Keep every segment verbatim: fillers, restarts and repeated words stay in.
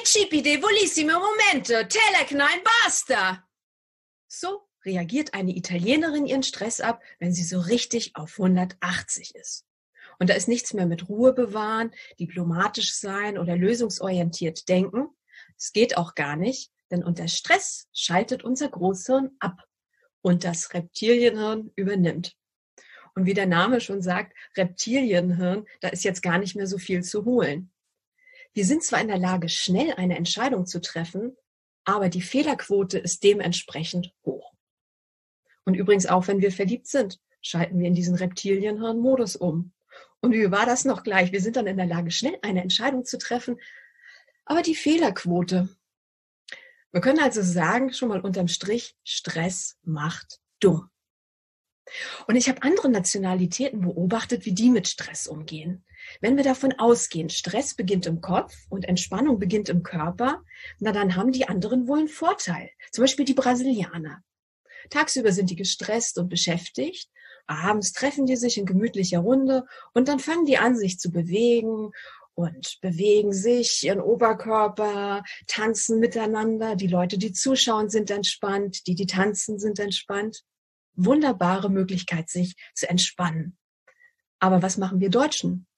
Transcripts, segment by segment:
Recipite volissime momente, teleknein basta. So reagiert eine Italienerin ihren Stress ab, wenn sie so richtig auf hundertachtzig ist. Und da ist nichts mehr mit Ruhe bewahren, diplomatisch sein oder lösungsorientiert denken. Es geht auch gar nicht, denn unter Stress schaltet unser Großhirn ab und das Reptilienhirn übernimmt. Und wie der Name schon sagt, Reptilienhirn, da ist jetzt gar nicht mehr so viel zu holen. Wir sind zwar in der Lage, schnell eine Entscheidung zu treffen, aber die Fehlerquote ist dementsprechend hoch. Und übrigens auch, wenn wir verliebt sind, schalten wir in diesen Reptilienhirn-Modus um. Und wie war das noch gleich? Wir sind dann in der Lage, schnell eine Entscheidung zu treffen, aber die Fehlerquote. Wir können also sagen, schon mal unterm Strich, Stress macht dumm. Und ich habe andere Nationalitäten beobachtet, wie die mit Stress umgehen. Wenn wir davon ausgehen, Stress beginnt im Kopf und Entspannung beginnt im Körper, na dann haben die anderen wohl einen Vorteil. Zum Beispiel die Brasilianer. Tagsüber sind die gestresst und beschäftigt, abends treffen die sich in gemütlicher Runde und dann fangen die an, sich zu bewegen und bewegen sich, ihren Oberkörper, tanzen miteinander. Die Leute, die zuschauen, sind entspannt, die, die tanzen, sind entspannt. Wunderbare Möglichkeit, sich zu entspannen. Aber was machen wir Deutschen?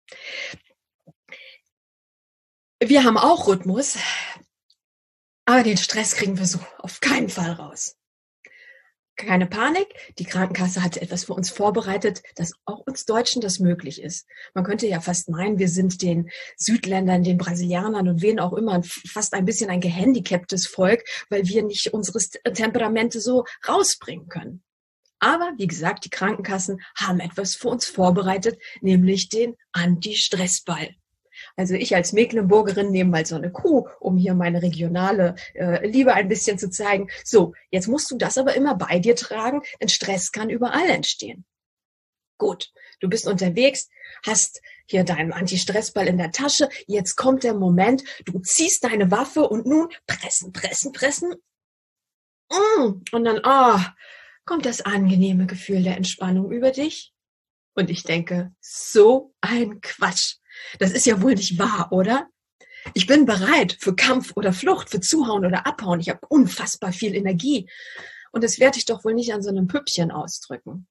Wir haben auch Rhythmus, aber den Stress kriegen wir so auf keinen Fall raus. Keine Panik, die Krankenkasse hat etwas für uns vorbereitet, dass auch uns Deutschen das möglich ist. Man könnte ja fast meinen, wir sind den Südländern, den Brasilianern und wen auch immer fast ein bisschen ein gehandicaptes Volk, weil wir nicht unsere Temperamente so rausbringen können. Aber wie gesagt, die Krankenkassen haben etwas für uns vorbereitet, nämlich den Anti-Stress-Ball. Also ich als Mecklenburgerin nehme mal so eine Kuh, um hier meine regionale äh, Liebe ein bisschen zu zeigen. So, jetzt musst du das aber immer bei dir tragen, denn Stress kann überall entstehen. Gut, du bist unterwegs, hast hier deinen Anti-Stress-Ball in der Tasche. Jetzt kommt der Moment, du ziehst deine Waffe und nun pressen, pressen, pressen. Mm, und dann, ah, oh, kommt das angenehme Gefühl der Entspannung über dich. Und ich denke, so ein Quatsch. Das ist ja wohl nicht wahr, oder? Ich bin bereit für Kampf oder Flucht, für Zuhauen oder Abhauen. Ich habe unfassbar viel Energie. Und das werde ich doch wohl nicht an so einem Püppchen ausdrücken.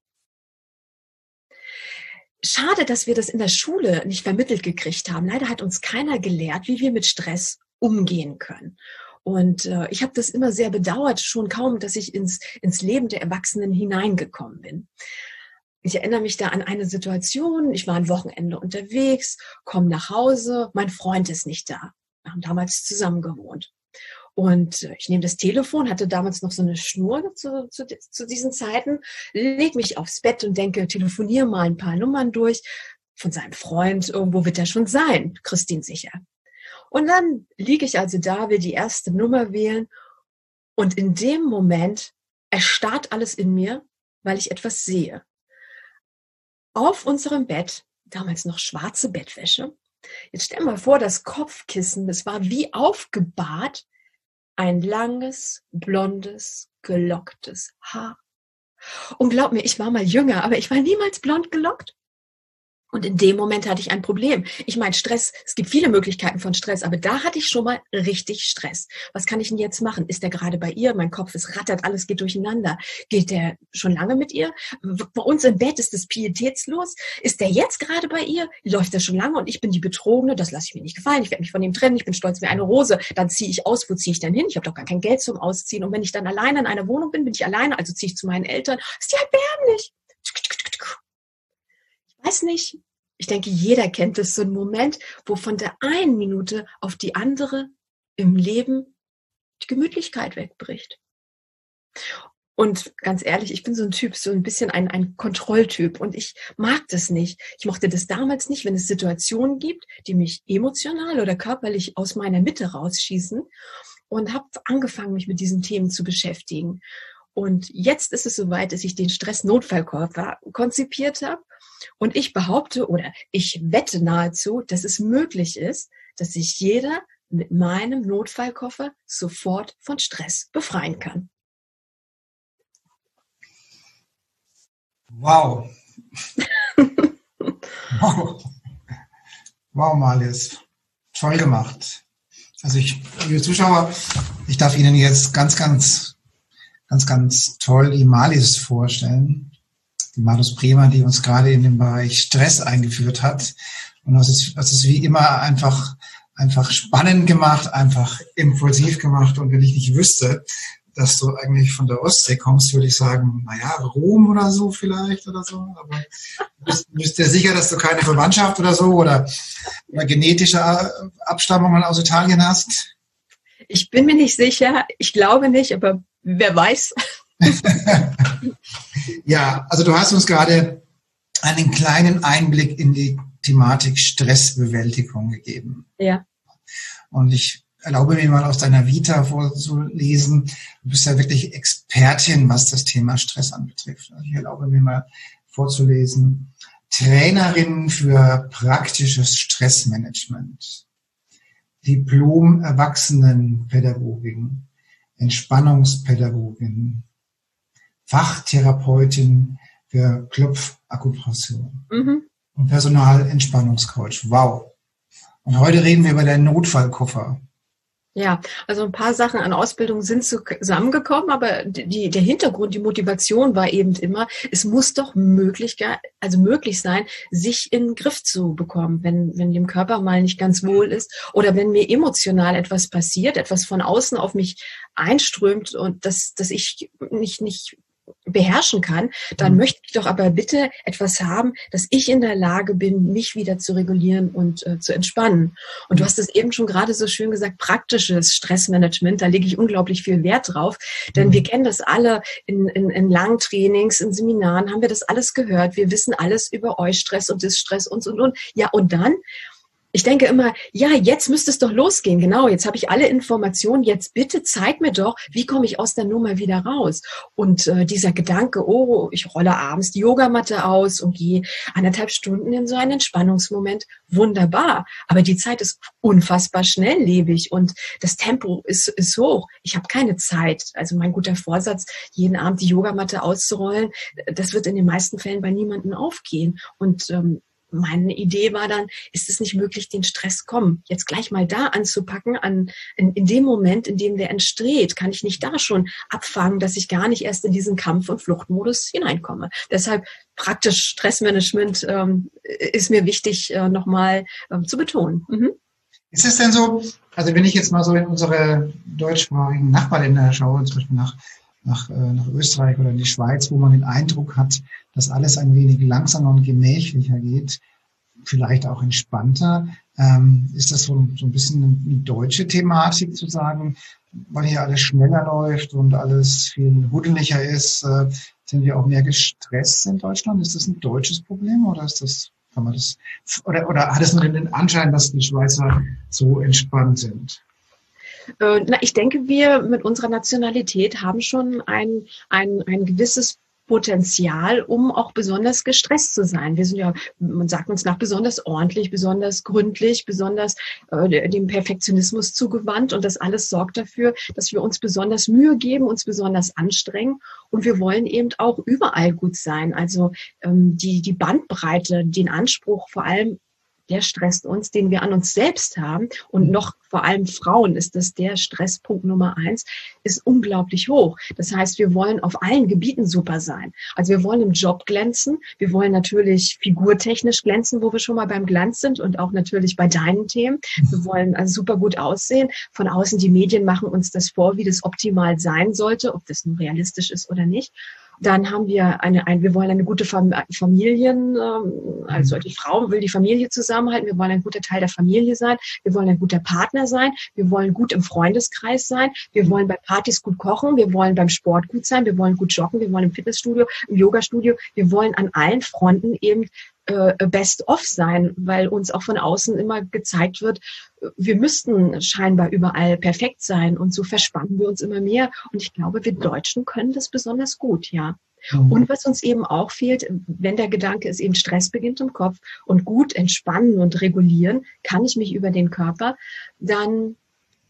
Schade, dass wir das in der Schule nicht vermittelt gekriegt haben. Leider hat uns keiner gelehrt, wie wir mit Stress umgehen können. Und äh, ich habe das immer sehr bedauert, schon kaum, dass ich ins, ins Leben der Erwachsenen hineingekommen bin. Ich erinnere mich da an eine Situation, ich war ein Wochenende unterwegs, komme nach Hause, mein Freund ist nicht da. Wir haben damals zusammen gewohnt. Und ich nehme das Telefon, hatte damals noch so eine Schnur zu, zu, zu diesen Zeiten, leg mich aufs Bett und denke, telefoniere mal ein paar Nummern durch. Von seinem Freund, irgendwo wird er schon sein, Christine sicher. Und dann liege ich also da, will die erste Nummer wählen und in dem Moment erstarrt alles in mir, weil ich etwas sehe. Auf unserem Bett, damals noch schwarze Bettwäsche, jetzt stell mal vor, das Kopfkissen, das war wie aufgebahrt, ein langes, blondes, gelocktes Haar. Und glaub mir, ich war mal jünger, aber ich war niemals blond gelockt. Und in dem Moment hatte ich ein Problem. Ich meine, Stress, es gibt viele Möglichkeiten von Stress, aber da hatte ich schon mal richtig Stress. Was kann ich denn jetzt machen? Ist der gerade bei ihr? Mein Kopf, es rattert, alles geht durcheinander. Geht der schon lange mit ihr? Bei uns im Bett ist es pietätslos. Ist der jetzt gerade bei ihr? Läuft der schon lange und ich bin die Betrogene? Das lasse ich mir nicht gefallen. Ich werde mich von ihm trennen. Ich bin stolz wie eine Rose. Dann ziehe ich aus. Wo ziehe ich denn hin? Ich habe doch gar kein Geld zum Ausziehen. Und wenn ich dann alleine in einer Wohnung bin, bin ich alleine. Also ziehe ich zu meinen Eltern. Ist ja erbärmlich. Ich weiß nicht. Ich denke, jeder kennt es, so einen Moment, wo von der einen Minute auf die andere im Leben die Gemütlichkeit wegbricht. Und ganz ehrlich, ich bin so ein Typ, so ein bisschen ein, ein Kontrolltyp und ich mag das nicht. Ich mochte das damals nicht, wenn es Situationen gibt, die mich emotional oder körperlich aus meiner Mitte rausschießen und habe angefangen, mich mit diesen Themen zu beschäftigen. Und jetzt ist es soweit, dass ich den Stress-Notfallkoffer konzipiert habe. Und ich behaupte oder ich wette nahezu, dass es möglich ist, dass sich jeder mit meinem Notfallkoffer sofort von Stress befreien kann. Wow. Wow. Wow, Marlies. Toll gemacht. Also ich, liebe Zuschauer, ich darf Ihnen jetzt ganz, ganz, ganz, ganz toll die Marlies vorstellen. Die Marlies Bremer, die uns gerade in den Bereich Stress eingeführt hat. Und das ist, das ist wie immer einfach, einfach spannend gemacht, einfach impulsiv gemacht. Und wenn ich nicht wüsste, dass du eigentlich von der Ostsee kommst, würde ich sagen, naja, Rom oder so vielleicht oder so. Aber du bist, bist dir sicher, dass du keine Verwandtschaft oder so oder, oder genetische Abstammungen aus Italien hast? Ich bin mir nicht sicher. Ich glaube nicht, aber wer weiß. Ja, also du hast uns gerade einen kleinen Einblick in die Thematik Stressbewältigung gegeben. Ja. Und ich erlaube mir mal aus deiner Vita vorzulesen. Du bist ja wirklich Expertin, was das Thema Stress anbetrifft. Also ich erlaube mir mal vorzulesen. Trainerin für praktisches Stressmanagement. Diplom-Erwachsenenpädagogin. Entspannungspädagogin. Fachtherapeutin für Klopfakupressur. Mhm. Und Personalentspannungscoach. Wow. Und heute reden wir über deinen Notfallkoffer. Ja, also ein paar Sachen an Ausbildung sind zusammengekommen, aber die, der Hintergrund, die Motivation war eben immer, es muss doch möglich, also möglich sein, sich in den Griff zu bekommen, wenn, wenn dem Körper mal nicht ganz wohl ist oder wenn mir emotional etwas passiert, etwas von außen auf mich einströmt und das, dass ich nicht, nicht beherrschen kann, dann mhm. möchte ich doch aber bitte etwas haben, dass ich in der Lage bin, mich wieder zu regulieren und äh, zu entspannen. Und mhm. du hast es eben schon gerade so schön gesagt, praktisches Stressmanagement, da lege ich unglaublich viel Wert drauf, denn mhm. wir kennen das alle in, in, in langen Trainings, in Seminaren, haben wir das alles gehört, wir wissen alles über Eustress und Distress und, und, und. Ja, und dann? Ich denke immer, ja, jetzt müsste es doch losgehen. Genau, jetzt habe ich alle Informationen. Jetzt bitte zeig mir doch, wie komme ich aus der Nummer wieder raus? Und äh, dieser Gedanke, oh, ich rolle abends die Yogamatte aus und gehe anderthalb Stunden in so einen Entspannungsmoment. Wunderbar. Aber die Zeit ist unfassbar schnelllebig und das Tempo ist, ist hoch. Ich habe keine Zeit. Also mein guter Vorsatz, jeden Abend die Yogamatte auszurollen, das wird in den meisten Fällen bei niemandem aufgehen. Und ähm, meine Idee war dann, ist es nicht möglich, den Stress kommen, jetzt gleich mal da anzupacken, an, in, in dem Moment, in dem der entsteht, kann ich nicht da schon abfangen, dass ich gar nicht erst in diesen Kampf- und Fluchtmodus hineinkomme. Deshalb praktisch Stressmanagement ähm, ist mir wichtig, äh, nochmal ähm, zu betonen. Mhm. Ist es denn so, also wenn ich jetzt mal so in unsere deutschsprachigen Nachbarländer schaue, zum Beispiel nach Nach, äh, nach Österreich oder in die Schweiz, wo man den Eindruck hat, dass alles ein wenig langsamer und gemächlicher geht, vielleicht auch entspannter. Ähm, ist das so, so ein bisschen eine deutsche Thematik zu sagen, weil hier alles schneller läuft und alles viel huddeliger ist, äh, sind wir auch mehr gestresst in Deutschland? Ist das ein deutsches Problem oder ist das, kann man das, oder, oder hat es nur den Anschein, dass die Schweizer so entspannt sind? Na, ich denke, wir mit unserer Nationalität haben schon ein, ein, ein gewisses Potenzial, um auch besonders gestresst zu sein. Wir sind ja, man sagt uns nach, besonders ordentlich, besonders gründlich, besonders äh, dem Perfektionismus zugewandt. Und das alles sorgt dafür, dass wir uns besonders Mühe geben, uns besonders anstrengen. Und wir wollen eben auch überall gut sein. Also ähm, die, die Bandbreite, den Anspruch vor allem, der stresst uns, den wir an uns selbst haben. Und noch vor allem Frauen ist das der Stresspunkt Nummer eins, ist unglaublich hoch. Das heißt, wir wollen auf allen Gebieten super sein. Also wir wollen im Job glänzen. Wir wollen natürlich figurtechnisch glänzen, wo wir schon mal beim Glanz sind und auch natürlich bei deinen Themen. Wir wollen also super gut aussehen. Von außen, die Medien machen uns das vor, wie das optimal sein sollte, ob das nun realistisch ist oder nicht. Dann haben wir eine, ein, wir wollen eine gute Familien, also die Frau will die Familie zusammenhalten. Wir wollen ein guter Teil der Familie sein. Wir wollen ein guter Partner sein. Wir wollen gut im Freundeskreis sein. Wir wollen bei Partys gut kochen. Wir wollen beim Sport gut sein. Wir wollen gut joggen. Wir wollen im Fitnessstudio, im Yogastudio. Wir wollen an allen Fronten eben best of sein, weil uns auch von außen immer gezeigt wird, wir müssten scheinbar überall perfekt sein und so verspannen wir uns immer mehr. Und ich glaube, wir Deutschen können das besonders gut, ja. Mhm. Und was uns eben auch fehlt, wenn der Gedanke ist, eben Stress beginnt im Kopf und gut entspannen und regulieren, kann ich mich über den Körper, dann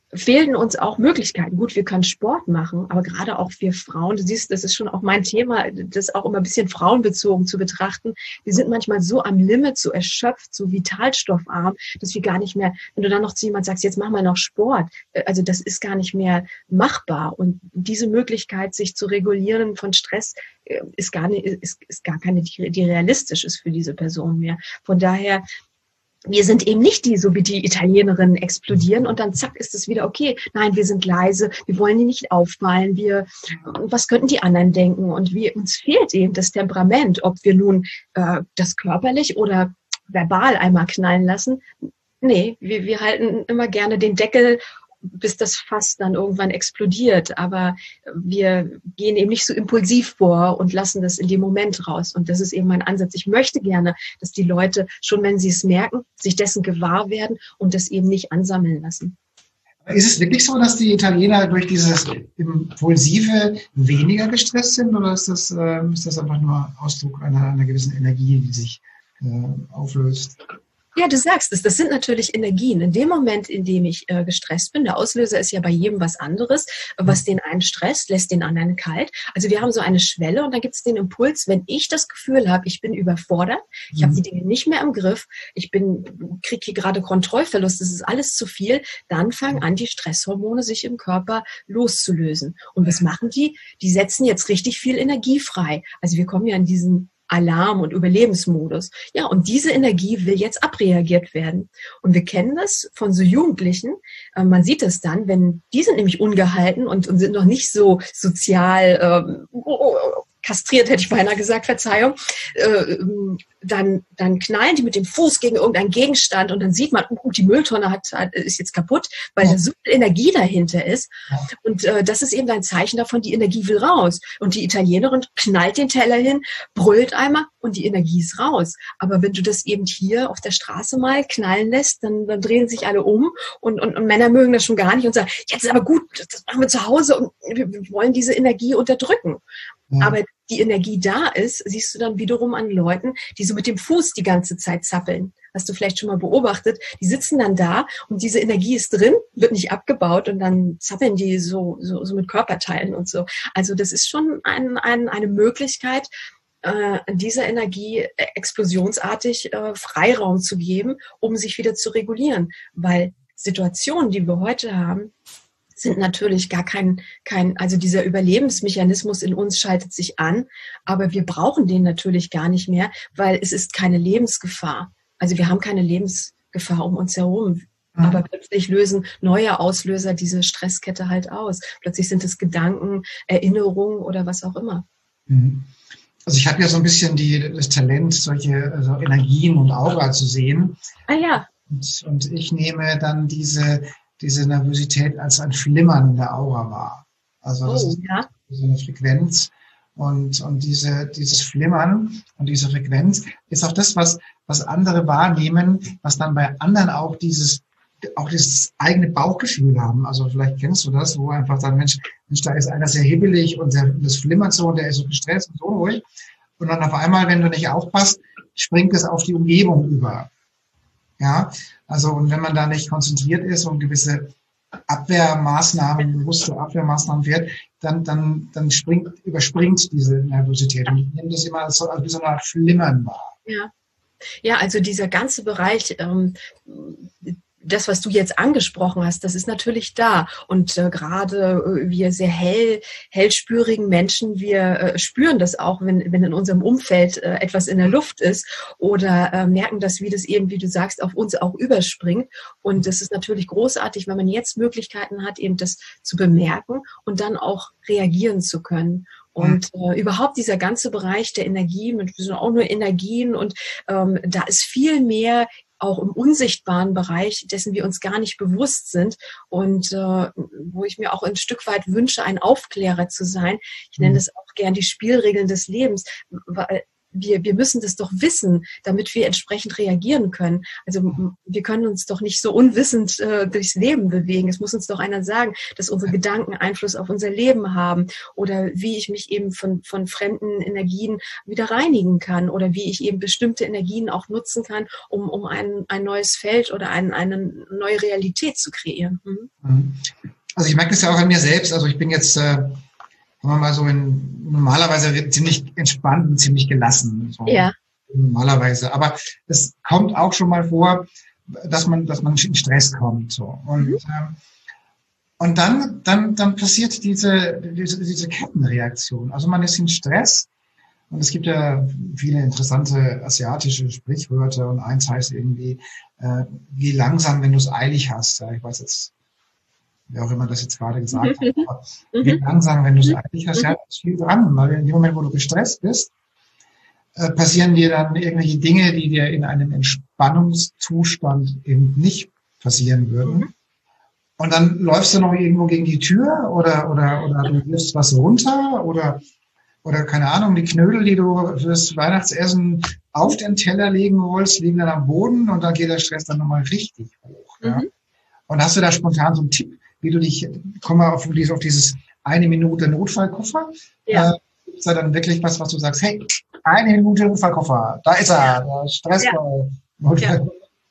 fehlen uns auch Möglichkeiten. Gut, wir können Sport machen, aber gerade auch wir Frauen, du siehst, das ist schon auch mein Thema, das auch immer ein bisschen frauenbezogen zu betrachten. Wir sind manchmal so am Limit, so erschöpft, so vitalstoffarm, dass wir gar nicht mehr, wenn du dann noch zu jemand sagst, jetzt mach mal noch Sport, also das ist gar nicht mehr machbar. Und diese Möglichkeit, sich zu regulieren von Stress, ist gar nicht, ist, ist gar keine, die realistisch ist für diese Person mehr. Von daher, wir sind eben nicht die, so wie die Italienerinnen explodieren und dann zack ist es wieder okay. Nein, wir sind leise, wir wollen die nicht auffallen, wir, was könnten die anderen denken? Und wir, uns fehlt eben das Temperament, ob wir nun äh, das körperlich oder verbal einmal knallen lassen. Nee, wir, wir halten immer gerne den Deckel, bis das Fass dann irgendwann explodiert. Aber wir gehen eben nicht so impulsiv vor und lassen das in dem Moment raus. Und das ist eben mein Ansatz. Ich möchte gerne, dass die Leute, schon wenn sie es merken, sich dessen gewahr werden und das eben nicht ansammeln lassen. Ist es wirklich so, dass die Italiener durch dieses Impulsive weniger gestresst sind? Oder ist das, äh, ist das einfach nur Ausdruck einer, einer gewissen Energie, die sich äh, auflöst? Ja, du sagst es, das sind natürlich Energien. In dem Moment, in dem ich äh, gestresst bin, der Auslöser ist ja bei jedem was anderes, was den einen stresst, lässt den anderen kalt. Also wir haben so eine Schwelle und dann gibt es den Impuls, wenn ich das Gefühl habe, ich bin überfordert, ich mhm. habe die Dinge nicht mehr im Griff, ich bin, kriege hier gerade Kontrollverlust, das ist alles zu viel, dann fangen an, die Stresshormone sich im Körper loszulösen. Und was machen die? Die setzen jetzt richtig viel Energie frei. Also wir kommen ja in diesen Alarm- und Überlebensmodus. Ja, und diese Energie will jetzt abreagiert werden. Und wir kennen das von so Jugendlichen. Äh, man sieht es dann, wenn die sind nämlich ungehalten und, und sind noch nicht so sozial ähm, oh, oh, kastriert, hätte ich beinahe gesagt, Verzeihung, äh, dann, dann knallen die mit dem Fuß gegen irgendeinen Gegenstand und dann sieht man, uh, die Mülltonne hat, hat, ist jetzt kaputt, weil ja. da so viel Energie dahinter ist. Ja. Und äh, das ist eben ein Zeichen davon, die Energie will raus. Und die Italienerin knallt den Teller hin, brüllt einmal und die Energie ist raus. Aber wenn du das eben hier auf der Straße mal knallen lässt, dann, dann drehen sich alle um und, und, und Männer mögen das schon gar nicht und sagen, jetzt ist aber gut, das machen wir zu Hause und wir, wir wollen diese Energie unterdrücken. Ja. Aber die Energie da ist, siehst du dann wiederum an Leuten, die so mit dem Fuß die ganze Zeit zappeln. Hast du vielleicht schon mal beobachtet? Die sitzen dann da und diese Energie ist drin, wird nicht abgebaut und dann zappeln die so, so, so mit Körperteilen und so. Also das ist schon ein, ein, eine Möglichkeit, äh, dieser Energie explosionsartig äh, Freiraum zu geben, um sich wieder zu regulieren. Weil Situationen, die wir heute haben, sind natürlich gar kein, kein, also dieser Überlebensmechanismus in uns schaltet sich an, aber wir brauchen den natürlich gar nicht mehr, weil es ist keine Lebensgefahr. Also wir haben keine Lebensgefahr um uns herum. Mhm. Aber plötzlich lösen neue Auslöser diese Stresskette halt aus. Plötzlich sind es Gedanken, Erinnerungen oder was auch immer. Also ich habe ja so ein bisschen die, das Talent, solche also Energien und Aura zu sehen. Ah ja. Und, und ich nehme dann diese diese Nervosität als ein Flimmern in der Aura wahr. Also das oh, ist ja. so eine Frequenz und, und diese, dieses Flimmern und diese Frequenz ist auch das, was, was andere wahrnehmen, was dann bei anderen auch dieses, auch dieses eigene Bauchgefühl haben. Also vielleicht kennst du das, wo einfach dann, Mensch, Mensch, da ist einer sehr hibbelig und der, das flimmert so und der ist so gestresst und so ruhig. Und dann auf einmal, wenn du nicht aufpasst, springt es auf die Umgebung über. Ja, also und wenn man da nicht konzentriert ist und gewisse Abwehrmaßnahmen, bewusste Abwehrmaßnahmen fährt, dann dann dann springt überspringt diese Nervosität. Und ich nehme das immer als so, als wie so eine Art Flimmern wahr. Ja, ja, also dieser ganze Bereich, ähm, das, was du jetzt angesprochen hast, das ist natürlich da. Und äh, gerade äh, wir sehr hell, hellspürigen Menschen, wir äh, spüren das auch, wenn, wenn in unserem Umfeld äh, etwas in der Luft ist oder äh, merken das, wie das eben, wie du sagst, auf uns auch überspringt. Und es ist natürlich großartig, wenn man jetzt Möglichkeiten hat, eben das zu bemerken und dann auch reagieren zu können. Und äh, überhaupt dieser ganze Bereich der Energien, wir sind auch nur Energien und ähm, da ist viel mehr auch im unsichtbaren Bereich, dessen wir uns gar nicht bewusst sind und äh, wo ich mir auch ein Stück weit wünsche, ein Aufklärer zu sein. Ich nenne das auch gern die Spielregeln des Lebens, weil wir, wir müssen das doch wissen, damit wir entsprechend reagieren können. Also wir können uns doch nicht so unwissend äh, durchs Leben bewegen. Es muss uns doch einer sagen, dass unsere Gedanken Einfluss auf unser Leben haben oder wie ich mich eben von, von fremden Energien wieder reinigen kann oder wie ich eben bestimmte Energien auch nutzen kann, um, um ein, ein neues Feld oder ein, eine neue Realität zu kreieren. Mhm. Also ich merke das ja auch an mir selbst. Also ich bin jetzt, äh, sagen wir mal so, in, normalerweise ziemlich entspannt und ziemlich gelassen. So. Ja. Normalerweise. Aber es kommt auch schon mal vor, dass man, dass man in Stress kommt. So. Und, mhm. ähm, und dann, dann, dann passiert diese, diese, diese Kettenreaktion. Also man ist in Stress. Und es gibt ja viele interessante asiatische Sprichwörter. Und eins heißt irgendwie, äh, geh langsam, wenn du es eilig hast. Ja, ich weiß jetzt, wer auch immer das jetzt gerade gesagt hat, aber geh langsam, wenn du es eilig hast. Ja, da ist viel dran, weil in dem Moment, wo du gestresst bist, äh, passieren dir dann irgendwelche Dinge, die dir in einem Entspannungszustand eben nicht passieren würden. Mhm. Und dann läufst du noch irgendwo gegen die Tür oder, oder, oder du wirfst was runter oder, oder keine Ahnung, die Knödel, die du fürs Weihnachtsessen auf den Teller legen wolltest, liegen dann am Boden und dann geht der Stress dann nochmal richtig hoch. Ja. Mhm. Und hast du da spontan so einen Tipp, wie du dich, komm mal auf dieses, auf dieses eine Minute Notfallkoffer, ja. äh, gibt's da dann wirklich was, was du sagst, hey, eine Minute Notfallkoffer, da ist er, der Stressball. Ja. Ja.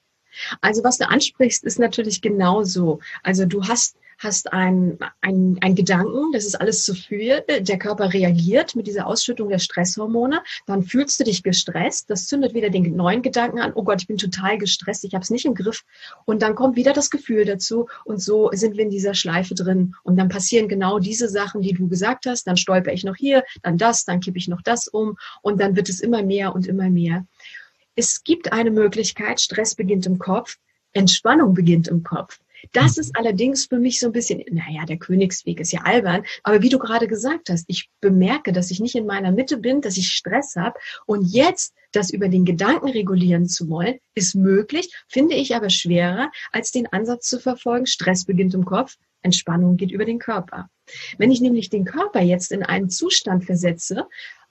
Also was du ansprichst, ist natürlich genauso. Also du hast hast einen ein Gedanken, das ist alles zu viel, der Körper reagiert mit dieser Ausschüttung der Stresshormone, dann fühlst du dich gestresst, das zündet wieder den neuen Gedanken an, oh Gott, ich bin total gestresst, ich habe es nicht im Griff und dann kommt wieder das Gefühl dazu und so sind wir in dieser Schleife drin und dann passieren genau diese Sachen, die du gesagt hast, dann stolper ich noch hier, dann das, dann kippe ich noch das um und dann wird es immer mehr und immer mehr. Es gibt eine Möglichkeit, Stress beginnt im Kopf, Entspannung beginnt im Kopf. Das ist allerdings für mich so ein bisschen, naja, der Königsweg ist ja albern, aber wie du gerade gesagt hast, ich bemerke, dass ich nicht in meiner Mitte bin, dass ich Stress habe und jetzt das über den Gedanken regulieren zu wollen, ist möglich, finde ich aber schwerer, als den Ansatz zu verfolgen, Stress beginnt im Kopf, Entspannung geht über den Körper. Wenn ich nämlich den Körper jetzt in einen Zustand versetze,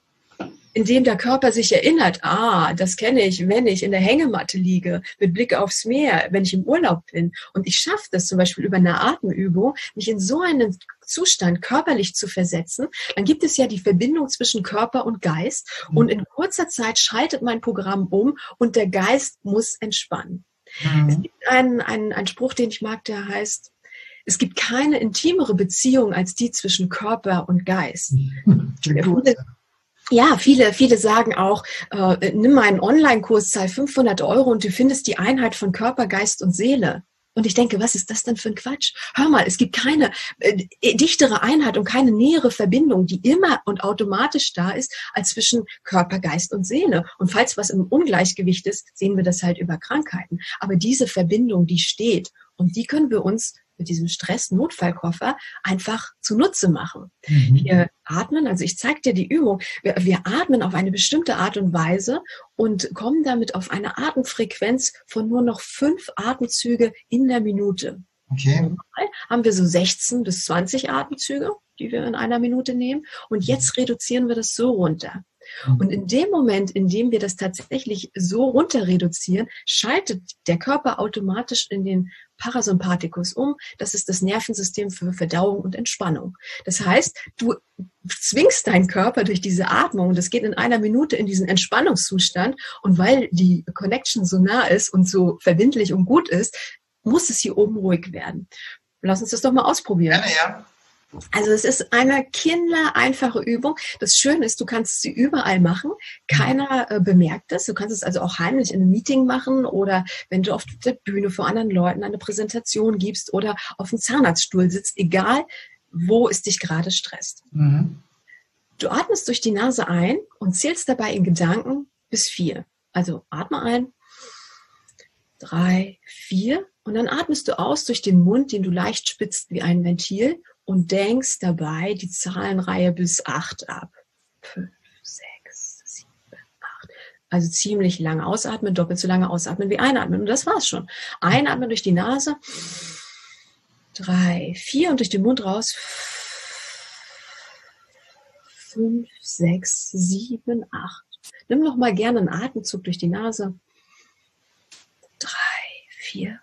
in dem der Körper sich erinnert, ah, das kenne ich, wenn ich in der Hängematte liege, mit Blick aufs Meer, wenn ich im Urlaub bin. Und ich schaffe das zum Beispiel über eine Atemübung, mich in so einen Zustand körperlich zu versetzen, dann gibt es ja die Verbindung zwischen Körper und Geist. Und in kurzer Zeit schaltet mein Programm um und der Geist muss entspannen. Mhm. Es gibt einen, einen, einen Spruch, den ich mag, der heißt, es gibt keine intimere Beziehung als die zwischen Körper und Geist. Der viele, Ja, viele, viele sagen auch, äh, nimm mal einen Online-Kurs, zahl fünfhundert Euro und du findest die Einheit von Körper, Geist und Seele. Und ich denke, was ist das denn für ein Quatsch? Hör mal, es gibt keine äh, dichtere Einheit und keine nähere Verbindung, die immer und automatisch da ist, als zwischen Körper, Geist und Seele. Und falls was im Ungleichgewicht ist, sehen wir das halt über Krankheiten. Aber diese Verbindung, die steht und die können wir uns mit diesem Stress-Notfallkoffer einfach zunutze machen. Mhm. Wir atmen, also ich zeige dir die Übung, wir, wir atmen auf eine bestimmte Art und Weise und kommen damit auf eine Atemfrequenz von nur noch fünf Atemzüge in der Minute. Okay. Normal haben wir so sechzehn bis zwanzig Atemzüge, die wir in einer Minute nehmen. Und jetzt reduzieren wir das so runter. Und in dem Moment, in dem wir das tatsächlich so runter reduzieren, schaltet der Körper automatisch in den Parasympathikus um. Das ist das Nervensystem für Verdauung und Entspannung. Das heißt, du zwingst deinen Körper durch diese Atmung und das geht in einer Minute in diesen Entspannungszustand. Und weil die Connection so nah ist und so verbindlich und gut ist, muss es hier oben ruhig werden. Lass uns das doch mal ausprobieren. Gerne, ja. Also es ist eine kindereinfache Übung. Das Schöne ist, du kannst sie überall machen. Keiner äh, bemerkt es. Du kannst es also auch heimlich in einem Meeting machen oder wenn du auf der Bühne vor anderen Leuten eine Präsentation gibst oder auf dem Zahnarztstuhl sitzt, egal wo es dich gerade stresst. Mhm. Du atmest durch die Nase ein und zählst dabei in Gedanken bis vier. Also atme ein, drei, vier und dann atmest du aus durch den Mund, den du leicht spitzt wie ein Ventil und denkst dabei die Zahlenreihe bis acht ab. Fünf, sechs, sieben, acht. Also ziemlich lange ausatmen, doppelt so lange ausatmen wie einatmen. Und das war's schon. Einatmen durch die Nase. Drei, vier und durch den Mund raus. Fünf, sechs, sieben, acht. Nimm noch mal gerne einen Atemzug durch die Nase. Drei, vier,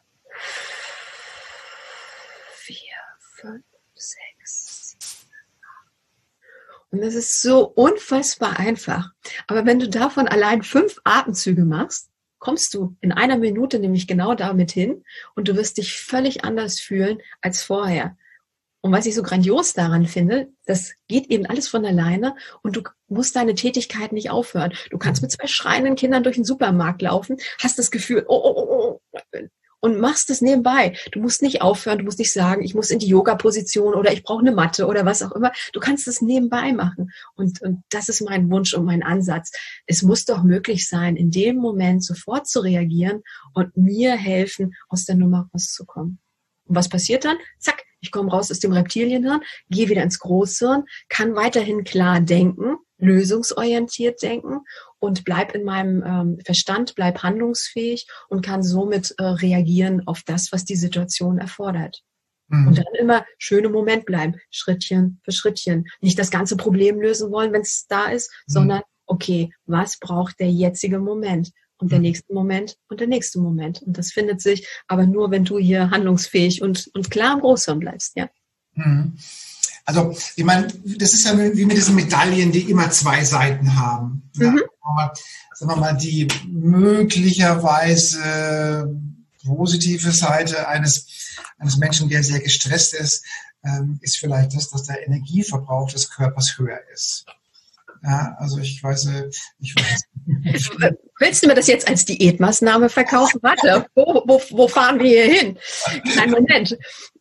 vier, fünf, sechs, sieben, acht. Und das ist so unfassbar einfach. Aber wenn du davon allein fünf Atemzüge machst, kommst du in einer Minute nämlich genau damit hin und du wirst dich völlig anders fühlen als vorher. Und was ich so grandios daran finde, das geht eben alles von alleine und du musst deine Tätigkeit nicht aufhören. Du kannst mit zwei schreienden Kindern durch den Supermarkt laufen, hast das Gefühl, oh, oh, oh, oh, und machst es nebenbei. Du musst nicht aufhören, du musst nicht sagen, ich muss in die Yoga-Position oder ich brauche eine Matte oder was auch immer. Du kannst es nebenbei machen. Und, und das ist mein Wunsch und mein Ansatz. Es muss doch möglich sein, in dem Moment sofort zu reagieren und mir helfen, aus der Nummer rauszukommen. Und was passiert dann? Zack, ich komme raus aus dem Reptilienhirn, gehe wieder ins Großhirn, kann weiterhin klar denken, lösungsorientiert denken und bleib in meinem ähm, Verstand, bleib handlungsfähig und kann somit äh, reagieren auf das, was die Situation erfordert. Mhm. Und dann immer schön im Moment bleiben, Schrittchen für Schrittchen. Nicht das ganze Problem lösen wollen, wenn es da ist, mhm. sondern okay, was braucht der jetzige Moment? Und der nächste Moment und der nächste Moment. Und das findet sich aber nur, wenn du hier handlungsfähig und, und klar im Großhirn bleibst, ja. Also, ich meine, das ist ja wie mit diesen Medaillen, die immer zwei Seiten haben. Ja, mhm. Sagen wir mal, die möglicherweise positive Seite eines, eines Menschen, der sehr gestresst ist, ähm, ist vielleicht das, dass der Energieverbrauch des Körpers höher ist. Ja, also ich weiß, ich weiß. Willst du mir das jetzt als Diätmaßnahme verkaufen? Warte, wo, wo, wo fahren wir hier hin? Einen Moment.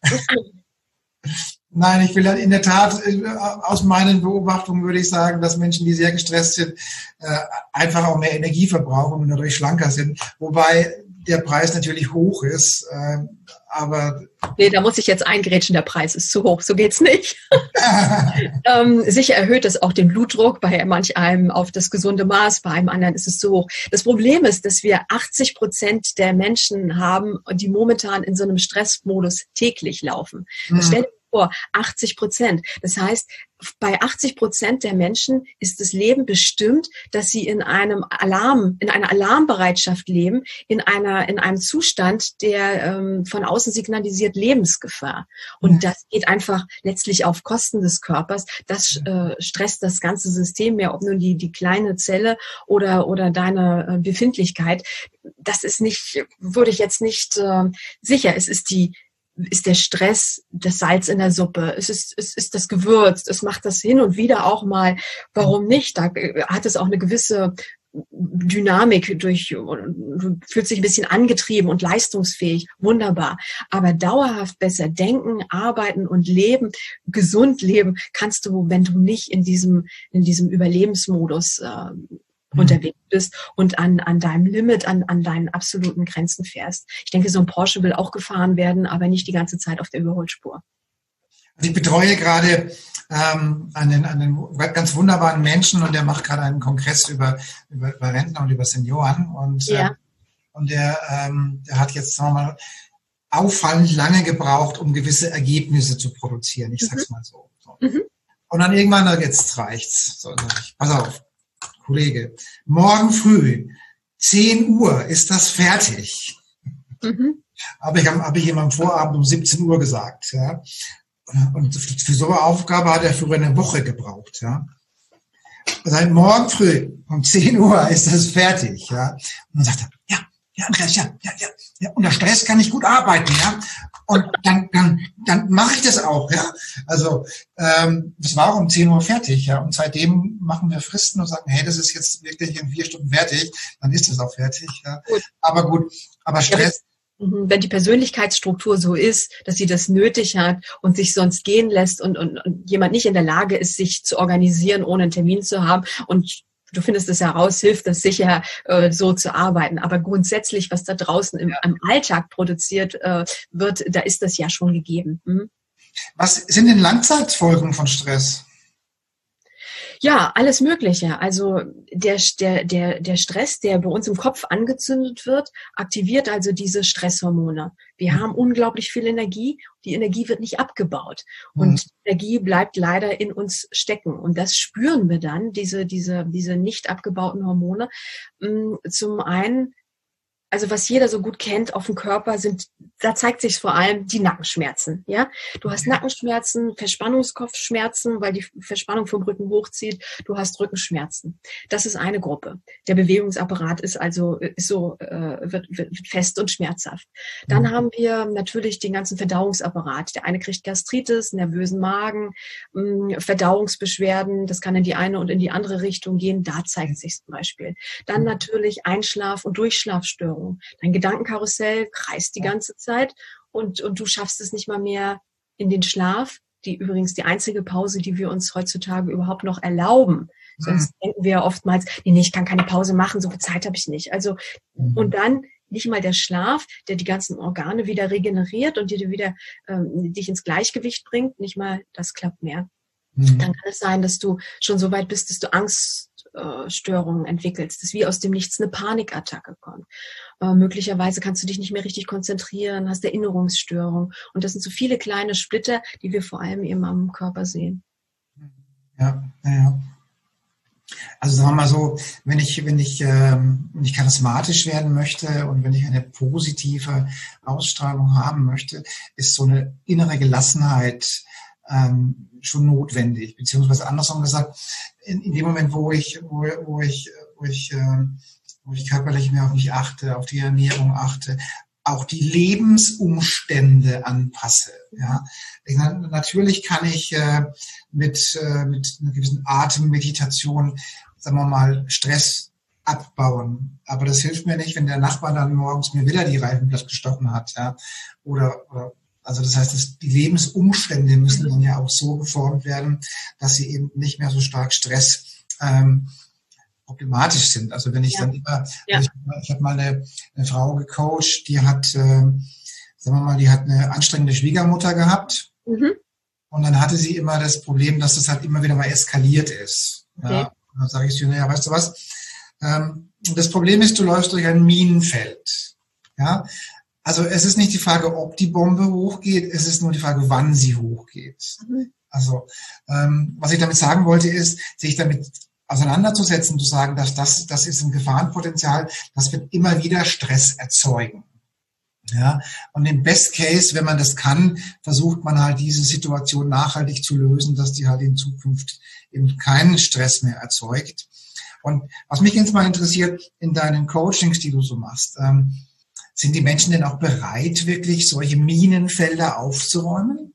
Nein, ich will in der Tat, aus meinen Beobachtungen würde ich sagen, dass Menschen, die sehr gestresst sind, einfach auch mehr Energie verbrauchen und dadurch schlanker sind. Wobei der Preis natürlich hoch ist, aber... Nee, da muss ich jetzt eingrätschen, der Preis ist zu hoch, so geht's nicht. ähm, sicher erhöht es auch den Blutdruck, bei manch einem auf das gesunde Maß, bei einem anderen ist es zu hoch. Das Problem ist, dass wir achtzig Prozent der Menschen haben, die momentan in so einem Stressmodus täglich laufen. Mhm. Stell dir vor, achtzig Prozent. Das heißt, bei achtzig Prozent der Menschen ist das Leben bestimmt, dass sie in einem Alarm, in einer Alarmbereitschaft leben, in einer, in einem Zustand, der ähm, von außen signalisiert Lebensgefahr. Und ja. das geht einfach letztlich auf Kosten des Körpers. Das äh, stresst das ganze System mehr, ob nun die, die kleine Zelle oder, oder deine äh, Befindlichkeit. Das ist nicht, würde ich jetzt nicht äh, sicher. Es ist die ist der Stress, das Salz in der Suppe, es ist, es ist das Gewürz, es macht das hin und wieder auch mal, warum nicht? Da hat es auch eine gewisse Dynamik durch, du fühlst dich ein bisschen angetrieben und leistungsfähig, wunderbar. Aber dauerhaft besser denken, arbeiten und leben, gesund leben, kannst du, wenn du nicht in diesem, in diesem Überlebensmodus äh, unterwegs bist und an, an deinem Limit, an, an deinen absoluten Grenzen fährst. Ich denke, so ein Porsche will auch gefahren werden, aber nicht die ganze Zeit auf der Überholspur. Ich betreue gerade ähm, einen, einen ganz wunderbaren Menschen und der macht gerade einen Kongress über, über, über Rentner und über Senioren und, ja. äh, und der, ähm, der hat jetzt, sagen wir mal, auffallend lange gebraucht, um gewisse Ergebnisse zu produzieren. Ich mhm. sag's mal so. so. Mhm. Und dann irgendwann, jetzt reicht's. So, sag ich, pass auf. Kollege, morgen früh, zehn Uhr, ist das fertig. Mhm. Aber ich habe hab ich ihm am Vorabend um siebzehn Uhr gesagt. Ja. Und für so eine Aufgabe hat er für eine Woche gebraucht. Ja. Also morgen früh um zehn Uhr ist das fertig. Ja. Und dann sagt er, ja, ja, Andreas, ja, ja, ja, ja. Unter Stress kann ich gut arbeiten. Ja. Und dann, dann, dann mache ich das auch, ja. Also ähm, das war um zehn Uhr fertig, ja. Und seitdem machen wir Fristen und sagen, hey, das ist jetzt wirklich in vier Stunden fertig, dann ist das auch fertig, ja. Gut. Aber gut, aber Stress. Ja, wenn die Persönlichkeitsstruktur so ist, dass sie das nötig hat und sich sonst gehen lässt und, und, und jemand nicht in der Lage ist, sich zu organisieren, ohne einen Termin zu haben und du findest es heraus, hilft das sicher, äh, so zu arbeiten. Aber grundsätzlich, was da draußen im, im Alltag produziert äh, wird, da ist das ja schon gegeben. Hm? Was sind denn Langzeitfolgen von Stress? Ja, alles Mögliche. Also der, der, der, der Stress, der bei uns im Kopf angezündet wird, aktiviert also diese Stresshormone. Wir Mhm. haben unglaublich viel Energie. Die Energie wird nicht abgebaut. Mhm. Und Energie bleibt leider in uns stecken. Und das spüren wir dann, diese, diese, diese nicht abgebauten Hormone. Zum einen, also was jeder so gut kennt auf dem Körper sind, da zeigt sich vor allem die Nackenschmerzen, ja. Du hast Nackenschmerzen, Verspannungskopfschmerzen, weil die Verspannung vom Rücken hochzieht. Du hast Rückenschmerzen. Das ist eine Gruppe. Der Bewegungsapparat ist also, ist so, äh, wird, wird fest und schmerzhaft. Dann mhm. haben wir natürlich den ganzen Verdauungsapparat. Der eine kriegt Gastritis, nervösen Magen, mh, Verdauungsbeschwerden. Das kann in die eine und in die andere Richtung gehen. Da zeigt sich zum Beispiel. Dann mhm. natürlich Einschlaf- und Durchschlafstörungen. Dein Gedankenkarussell kreist die ganze Zeit und, und du schaffst es nicht mal mehr in den Schlaf. Die übrigens die einzige Pause, die wir uns heutzutage überhaupt noch erlauben. Mhm. Sonst denken wir oftmals, nee, nee, ich kann keine Pause machen, so viel Zeit habe ich nicht. Also, mhm. und dann nicht mal der Schlaf, der die ganzen Organe wieder regeneriert und dir wieder ähm, dich ins Gleichgewicht bringt, nicht mal das klappt mehr. Mhm. Dann kann es sein, dass du schon so weit bist, dass du Angststörungen entwickelst, dass wie aus dem Nichts eine Panikattacke kommt. Äh, möglicherweise kannst du dich nicht mehr richtig konzentrieren, hast Erinnerungsstörungen. Und das sind so viele kleine Splitter, die wir vor allem eben am Körper sehen. Ja, ja. Also sagen wir mal so, wenn ich, wenn ich, ähm, wenn ich charismatisch werden möchte und wenn ich eine positive Ausstrahlung haben möchte, ist so eine innere Gelassenheit ähm, schon notwendig. Beziehungsweise andersrum gesagt, in, in dem Moment, wo ich, wo, wo ich, wo ich, ähm, wo ich körperlich mehr auf mich achte, auf die Ernährung achte, auch die Lebensumstände anpasse. Ja, ich, natürlich kann ich äh, mit äh, mit einer gewissen Atemmeditation, sagen wir mal, Stress abbauen. Aber das hilft mir nicht, wenn der Nachbar dann morgens mir wieder die Reifen platt gestochen hat. Ja, oder, oder also das heißt, dass die Lebensumstände müssen dann ja auch so geformt werden, dass sie eben nicht mehr so stark Stress ähm, problematisch sind. Also wenn ich ja. dann immer, ja. also ich, ich habe mal eine, eine Frau gecoacht, die hat, äh, sagen wir mal, die hat eine anstrengende Schwiegermutter gehabt. Mhm. Und dann hatte sie immer das Problem, dass das halt immer wieder mal eskaliert ist. Okay. Ja. Und dann sage ich zu ihr, naja, weißt du was? Ähm, das Problem ist, du läufst durch ein Minenfeld. Ja. Also es ist nicht die Frage, ob die Bombe hochgeht, es ist nur die Frage, wann sie hochgeht. Mhm. Also ähm, was ich damit sagen wollte, ist, sich damit auseinanderzusetzen, zu sagen, dass das, das ist ein Gefahrenpotenzial, das wird immer wieder Stress erzeugen. Ja, und im Best Case, wenn man das kann, versucht man halt diese Situation nachhaltig zu lösen, dass die halt in Zukunft eben keinen Stress mehr erzeugt. Und was mich jetzt mal interessiert, in deinen Coachings, die du so machst, ähm, sind die Menschen denn auch bereit, wirklich solche Minenfelder aufzuräumen?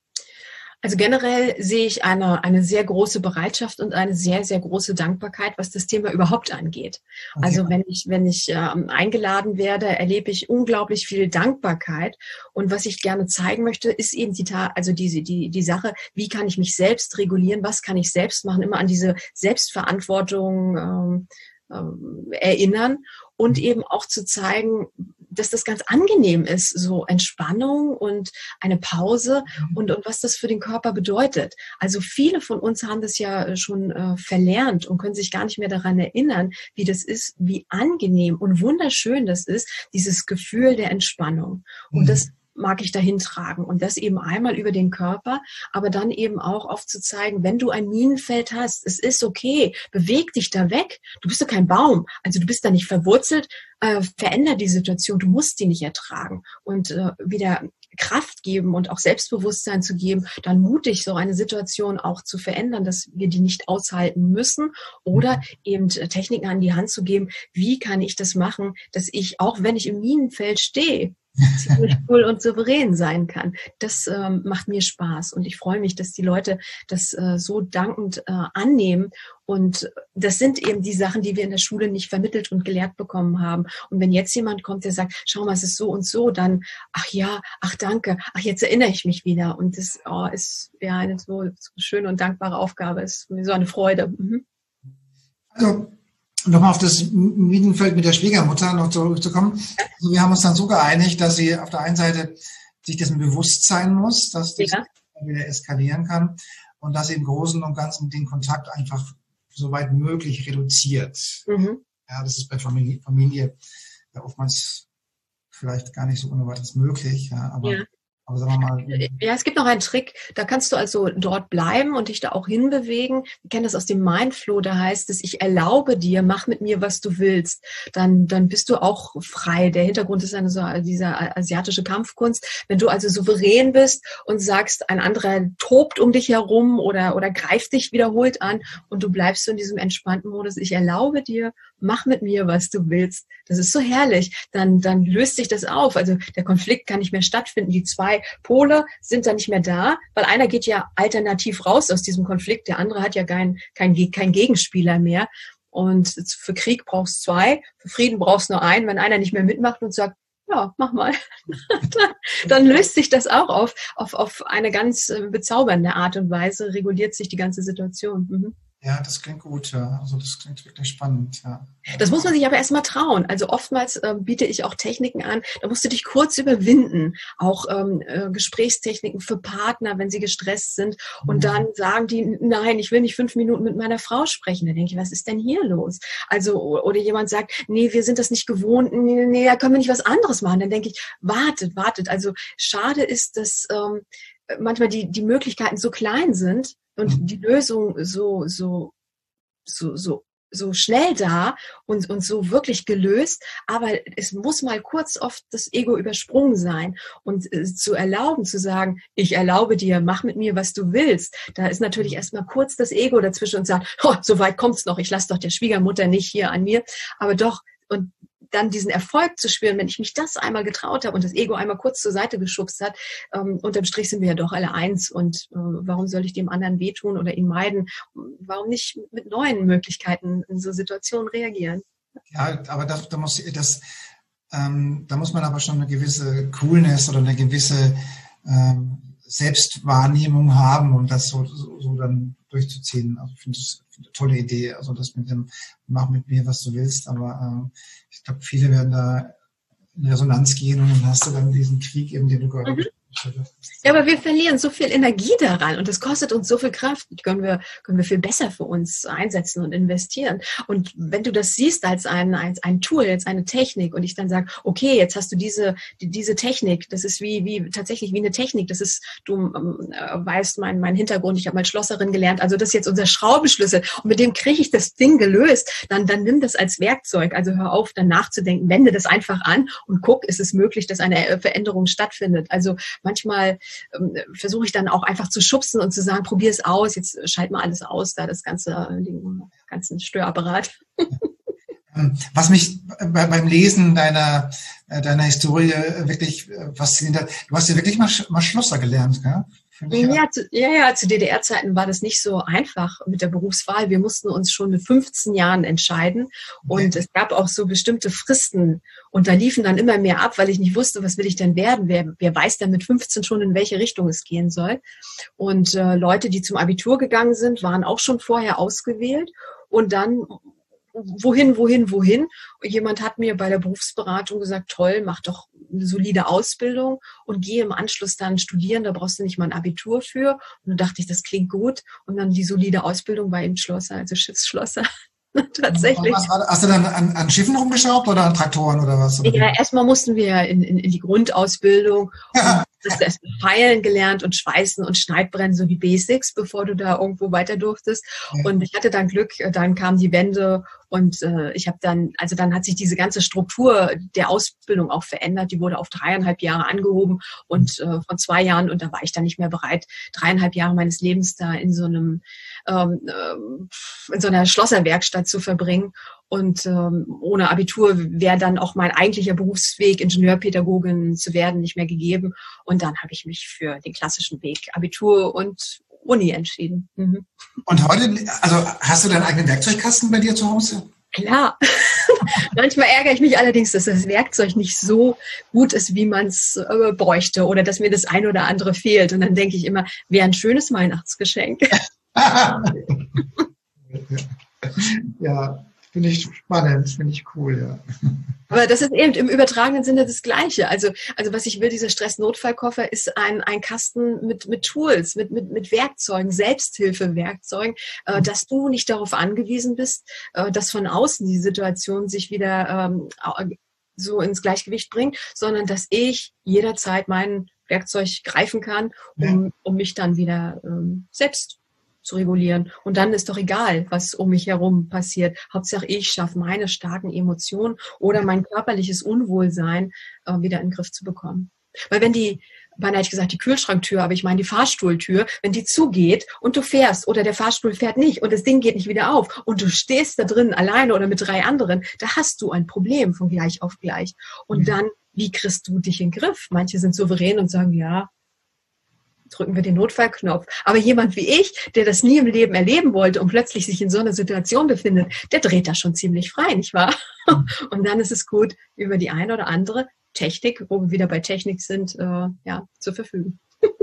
Also generell sehe ich eine, eine sehr große Bereitschaft und eine sehr, sehr große Dankbarkeit, was das Thema überhaupt angeht. Okay. Also wenn ich, wenn ich ähm, eingeladen werde, erlebe ich unglaublich viel Dankbarkeit. Und was ich gerne zeigen möchte, ist eben die, also diese, die, die Sache, wie kann ich mich selbst regulieren, was kann ich selbst machen, immer an diese Selbstverantwortung ähm, ähm, erinnern und eben auch zu zeigen, dass das ganz angenehm ist, so Entspannung und eine Pause und, und was das für den Körper bedeutet. Also viele von uns haben das ja schon äh, verlernt und können sich gar nicht mehr daran erinnern, wie das ist, wie angenehm und wunderschön das ist, dieses Gefühl der Entspannung. Und mhm. das mag ich dahin tragen und das eben einmal über den Körper, aber dann eben auch aufzuzeigen, wenn du ein Minenfeld hast, es ist okay, beweg dich da weg, du bist doch kein Baum, also du bist da nicht verwurzelt, äh, veränder die Situation, du musst die nicht ertragen und äh, wieder Kraft geben und auch Selbstbewusstsein zu geben, dann mutig so eine Situation auch zu verändern, dass wir die nicht aushalten müssen oder eben Techniken an die Hand zu geben, wie kann ich das machen, dass ich, auch wenn ich im Minenfeld stehe, ziemlich cool und souverän sein kann. Das ähm, macht mir Spaß und ich freue mich, dass die Leute das äh, so dankend äh, annehmen und das sind eben die Sachen, die wir in der Schule nicht vermittelt und gelehrt bekommen haben. Und wenn jetzt jemand kommt, der sagt, schau mal, es ist so und so, dann, ach ja, ach danke, ach jetzt erinnere ich mich wieder und das oh, ist ja eine so, so schöne und dankbare Aufgabe, ist mir so eine Freude. Mhm. Also nochmal auf das Minenfeld mit der Schwiegermutter noch zurückzukommen. Also wir haben uns dann so geeinigt, dass sie auf der einen Seite sich dessen bewusst sein muss, dass das ja. wieder eskalieren kann und dass sie im Großen und Ganzen den Kontakt einfach soweit möglich reduziert. Mhm. Ja, das ist bei Familie, Familie ja oftmals vielleicht gar nicht so ohne weiteres möglich, ja, aber Ja. Aber sagen wir mal. Ja, es gibt noch einen Trick, da kannst du also dort bleiben und dich da auch hinbewegen. Wir kennen das aus dem Mindflow, da heißt es, ich erlaube dir, mach mit mir, was du willst. Dann, dann bist du auch frei. Der Hintergrund ist eine so, dieser asiatische Kampfkunst. Wenn du also souverän bist und sagst, ein anderer tobt um dich herum oder, oder greift dich wiederholt an und du bleibst so in diesem entspannten Modus, ich erlaube dir, mach mit mir, was du willst. Das ist so herrlich. Dann, dann löst sich das auf. Also der Konflikt kann nicht mehr stattfinden. Die zwei Pole sind dann nicht mehr da, weil einer geht ja alternativ raus aus diesem Konflikt. Der andere hat ja keinen kein, kein Gegenspieler mehr. Und für Krieg brauchst du zwei, für Frieden brauchst du nur einen. Wenn einer nicht mehr mitmacht und sagt, ja, mach mal, dann, dann löst sich das auch auf, auf, auf eine ganz bezaubernde Art und Weise, reguliert sich die ganze Situation. Mhm. Ja, das klingt gut, ja. Also das klingt wirklich spannend, ja. Das muss man sich aber erstmal trauen. Also oftmals äh, biete ich auch Techniken an, da musst du dich kurz überwinden. Auch ähm, äh, Gesprächstechniken für Partner, wenn sie gestresst sind. Und mhm. dann sagen die, nein, ich will nicht fünf Minuten mit meiner Frau sprechen. Da denke ich, was ist denn hier los? Also, oder jemand sagt, nee, wir sind das nicht gewohnt, nee, nee, da können wir nicht was anderes machen. Dann denke ich, wartet, wartet. Also schade ist, dass ähm, manchmal die, die Möglichkeiten so klein sind, und die Lösung so, so, so, so, so schnell da und, und so wirklich gelöst. Aber es muss mal kurz oft das Ego übersprungen sein und äh, zu erlauben, zu sagen, ich erlaube dir, mach mit mir, was du willst. Da ist natürlich erstmal kurz das Ego dazwischen und sagt, oh, so weit kommt's noch. Ich lasse doch der Schwiegermutter nicht hier an mir. Aber doch, und dann diesen Erfolg zu spüren, wenn ich mich das einmal getraut habe und das Ego einmal kurz zur Seite geschubst hat, ähm, unterm Strich sind wir ja doch alle eins und äh, warum soll ich dem anderen wehtun oder ihn meiden? Warum nicht mit neuen Möglichkeiten in so Situationen reagieren? Ja, aber das, da muss das, ähm, da muss man aber schon eine gewisse Coolness oder eine gewisse ähm, Selbstwahrnehmung haben, um das so, so, so dann durchzuziehen. Also ich finde das eine tolle Idee, also das mit dem mach mit mir, was du willst, aber äh, ich glaube, viele werden da in Resonanz gehen und dann hast du dann diesen Krieg eben, den du gerade mhm. Ja, aber wir verlieren so viel Energie daran und das kostet uns so viel Kraft. Die können wir, können wir viel besser für uns einsetzen und investieren. Und wenn du das siehst als ein, als ein Tool, als eine Technik und ich dann sage, okay, jetzt hast du diese, die, diese Technik, das ist wie, wie, tatsächlich wie eine Technik, das ist, du ähm, weißt mein, mein Hintergrund, ich habe mal Schlosserin gelernt, also das ist jetzt unser Schraubenschlüssel und mit dem kriege ich das Ding gelöst, dann, dann nimm das als Werkzeug, also hör auf, dann nachzudenken, wende das einfach an und guck, ist es möglich, dass eine Veränderung stattfindet. Also manchmal ähm, versuche ich dann auch einfach zu schubsen und zu sagen, probier es aus, jetzt schalt mal alles aus, da das ganze, den ganzen Störapparat. Was mich beim Lesen deiner, deiner Historie wirklich fasziniert hat, du hast ja wirklich mal, mal Schlosser gelernt, gell? Ja, zu, ja, ja, zu D D R-Zeiten war das nicht so einfach mit der Berufswahl. Wir mussten uns schon mit fünfzehn Jahren entscheiden und okay. Es gab auch so bestimmte Fristen und da liefen dann immer mehr ab, weil ich nicht wusste, was will ich denn werden? Wer, wer weiß denn mit fünfzehn schon, in welche Richtung es gehen soll? Und äh, Leute, die zum Abitur gegangen sind, waren auch schon vorher ausgewählt und dann wohin, wohin, wohin. Und jemand hat mir bei der Berufsberatung gesagt, toll, mach doch eine solide Ausbildung und gehe im Anschluss dann studieren, da brauchst du nicht mal ein Abitur für. Und dann dachte ich, das klingt gut. Und dann die solide Ausbildung war eben Schlosser, also Schiffsschlosser. Tatsächlich. Hast du dann an, an Schiffen rumgeschraubt oder an Traktoren oder was? Oder ja, erstmal mussten wir in, in, in die Grundausbildung. Ja. Hast du erst feilen gelernt und schweißen und Schneidbrennen, so die Basics, bevor du da irgendwo weiter durftest. Ja. Und ich hatte dann Glück, dann kam die Wende und äh, ich habe dann, also dann hat sich diese ganze Struktur der Ausbildung auch verändert. Die wurde auf dreieinhalb Jahre angehoben und äh, von zwei Jahren, und da war ich dann nicht mehr bereit, dreieinhalb Jahre meines Lebens da in so einem ähm, in so einer Schlosserwerkstatt zu verbringen. Und ähm, ohne Abitur wäre dann auch mein eigentlicher Berufsweg, Ingenieurpädagogin zu werden, nicht mehr gegeben. Und dann habe ich mich für den klassischen Weg, Abitur und Uni entschieden. Mhm. Und heute, also hast du deinen eigenen Werkzeugkasten bei dir zu Hause? Klar. Manchmal ärgere ich mich allerdings, dass das Werkzeug nicht so gut ist, wie man es äh, bräuchte oder dass mir das ein oder andere fehlt. Und dann denke ich immer, wäre ein schönes Weihnachtsgeschenk. Ja. Finde ich spannend, finde ich cool, ja. Aber das ist eben im übertragenen Sinne das Gleiche. Also, also was ich will, dieser Stress-Notfallkoffer ist ein, ein Kasten mit, mit Tools, mit, mit, mit Werkzeugen, Selbsthilfewerkzeugen, äh, dass du nicht darauf angewiesen bist, äh, dass von außen die Situation sich wieder ähm, so ins Gleichgewicht bringt, sondern dass ich jederzeit mein Werkzeug greifen kann, um, um mich dann wieder ähm, selbst zu regulieren. Und dann ist doch egal, was um mich herum passiert. Hauptsache, ich schaffe meine starken Emotionen oder mein körperliches Unwohlsein äh, wieder in den Griff zu bekommen. Weil wenn die, beinahe hätte ich gesagt, die Kühlschranktür, aber ich meine die Fahrstuhltür, wenn die zugeht und du fährst oder der Fahrstuhl fährt nicht und das Ding geht nicht wieder auf und du stehst da drin alleine oder mit drei anderen, da hast du ein Problem von gleich auf gleich. Und mhm. dann, wie kriegst du dich in den Griff? Manche sind souverän und sagen, ja, drücken wir den Notfallknopf. Aber jemand wie ich, der das nie im Leben erleben wollte und plötzlich sich in so einer Situation befindet, der dreht da schon ziemlich frei, nicht wahr? Und dann ist es gut, über die eine oder andere Technik, wo wir wieder bei Technik sind, äh, ja, zu verfügen.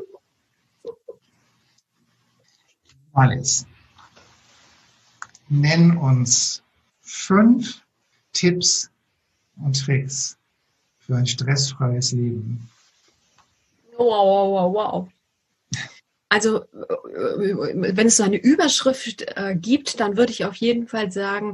Alice, nenn uns fünf Tipps und Tricks für ein stressfreies Leben. Wow, wow, wow, wow. Also, wenn es so eine Überschrift äh, gibt, dann würde ich auf jeden Fall sagen,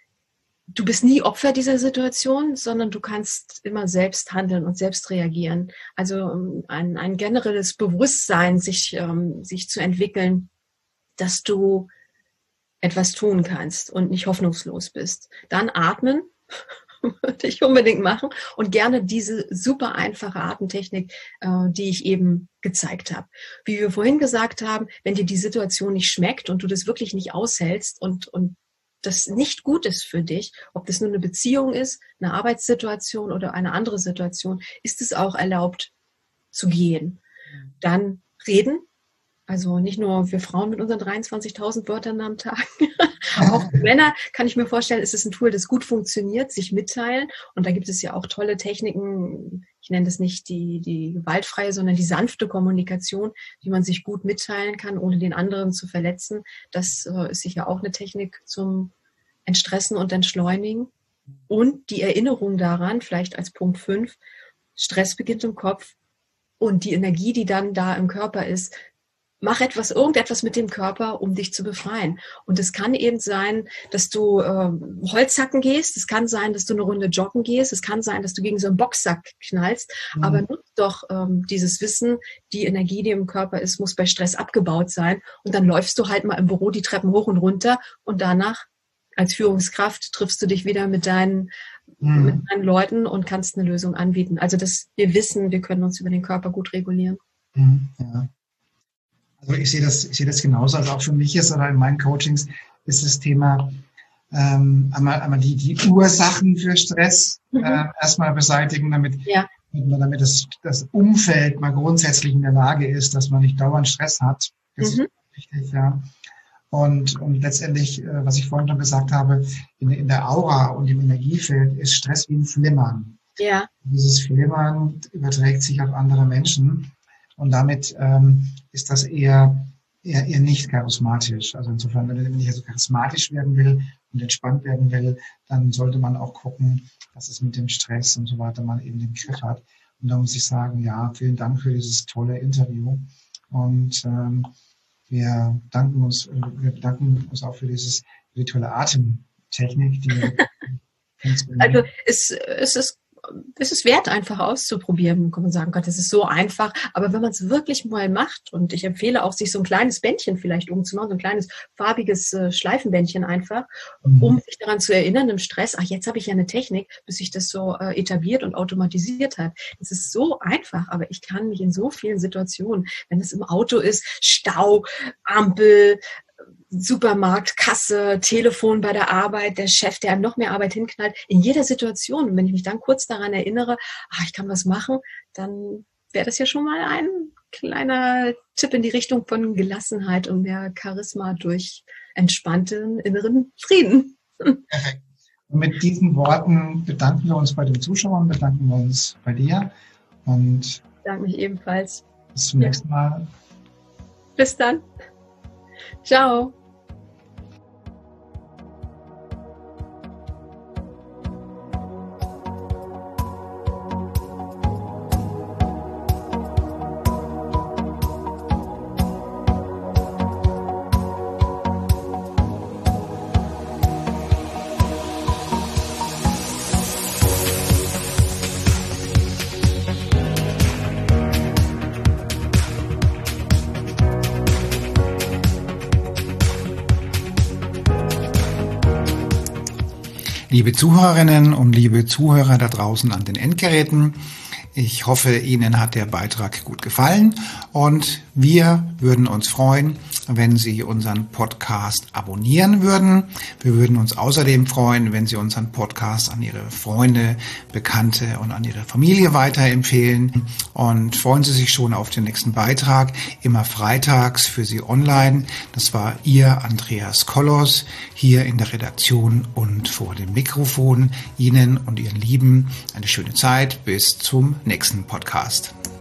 du bist nie Opfer dieser Situation, sondern du kannst immer selbst handeln und selbst reagieren. Also ein, ein generelles Bewusstsein, sich, ähm, sich zu entwickeln, dass du etwas tun kannst und nicht hoffnungslos bist. Dann atmen. Würde ich unbedingt machen und gerne diese super einfache Atemtechnik, äh, die ich eben gezeigt habe. Wie wir vorhin gesagt haben, wenn dir die Situation nicht schmeckt und du das wirklich nicht aushältst und, und das nicht gut ist für dich, ob das nur eine Beziehung ist, eine Arbeitssituation oder eine andere Situation, ist es auch erlaubt zu gehen. Dann reden. Also nicht nur wir Frauen mit unseren dreiundzwanzigtausend Wörtern am Tag. Auch für Männer kann ich mir vorstellen, ist es ein Tool, das gut funktioniert, sich mitteilen. Und da gibt es ja auch tolle Techniken. Ich nenne das nicht die, die gewaltfreie, sondern die sanfte Kommunikation, wie man sich gut mitteilen kann, ohne den anderen zu verletzen. Das äh, ist sicher auch eine Technik zum Entstressen und Entschleunigen. Und die Erinnerung daran, vielleicht als Punkt fünf, Stress beginnt im Kopf und die Energie, die dann da im Körper ist, mach etwas, irgendetwas mit dem Körper, um dich zu befreien. Und es kann eben sein, dass du äh, Holzhacken gehst. Es kann sein, dass du eine Runde joggen gehst. Es kann sein, dass du gegen so einen Boxsack knallst. Mhm. Aber nutzt doch ähm, dieses Wissen, die Energie, die im Körper ist, muss bei Stress abgebaut sein. Und dann läufst du halt mal im Büro die Treppen hoch und runter. Und danach, als Führungskraft, triffst du dich wieder mit deinen, mhm. mit deinen Leuten und kannst eine Lösung anbieten. Also, dass wir wissen, wir können uns über den Körper gut regulieren. Mhm. Ja. Also ich sehe das, ich sehe das genauso, also auch für mich ist oder in meinen Coachings ist das Thema ähm, einmal, einmal die, die Ursachen für Stress mhm. äh, erstmal beseitigen, damit, ja. damit das, das Umfeld mal grundsätzlich in der Lage ist, dass man nicht dauernd Stress hat. Das mhm. ist wichtig, ja. Und, und letztendlich, äh, was ich vorhin schon gesagt habe, in, in der Aura und im Energiefeld ist Stress wie ein Flimmern. Ja. Dieses Flimmern überträgt sich auf andere Menschen. Und damit ähm, ist das eher, eher, eher nicht charismatisch. Also insofern, wenn ich also charismatisch werden will und entspannt werden will, dann sollte man auch gucken, dass es mit dem Stress und so weiter man eben den Griff hat. Und da muss ich sagen, ja, vielen Dank für dieses tolle Interview. Und ähm, wir danken uns, wir bedanken uns auch für dieses für die tolle Atemtechnik, die wir also es, es ist es ist wert, einfach auszuprobieren. Kann man sagen, Gott, das ist so einfach. Aber wenn man es wirklich mal macht, und ich empfehle auch, sich so ein kleines Bändchen vielleicht umzumachen, so ein kleines farbiges äh, Schleifenbändchen einfach, mhm. um sich daran zu erinnern im Stress, ach, jetzt habe ich ja eine Technik, bis sich das so äh, etabliert und automatisiert hat. Das ist so einfach, aber ich kann mich in so vielen Situationen, wenn es im Auto ist, Stau, Ampel, Supermarkt, Kasse, Telefon bei der Arbeit, der Chef, der einem noch mehr Arbeit hinknallt, in jeder Situation. Und wenn ich mich dann kurz daran erinnere, ach, ich kann was machen, dann wäre das ja schon mal ein kleiner Tipp in die Richtung von Gelassenheit und mehr Charisma durch entspannten inneren Frieden. Perfekt. Und mit diesen Worten bedanken wir uns bei den Zuschauern, bedanken wir uns bei dir und ich bedanke mich ebenfalls. Bis zum nächsten Mal. Bis dann. Ciao. Liebe Zuhörerinnen und liebe Zuhörer da draußen an den Endgeräten, ich hoffe, Ihnen hat der Beitrag gut gefallen und wir würden uns freuen, wenn Sie unseren Podcast abonnieren würden. Wir würden uns außerdem freuen, wenn Sie unseren Podcast an Ihre Freunde, Bekannte und an Ihre Familie weiterempfehlen. Und freuen Sie sich schon auf den nächsten Beitrag, immer freitags für Sie online. Das war Ihr Andreas Kollos hier in der Redaktion und vor dem Mikrofon. Ihnen und Ihren Lieben eine schöne Zeit. Bis zum nächsten Podcast.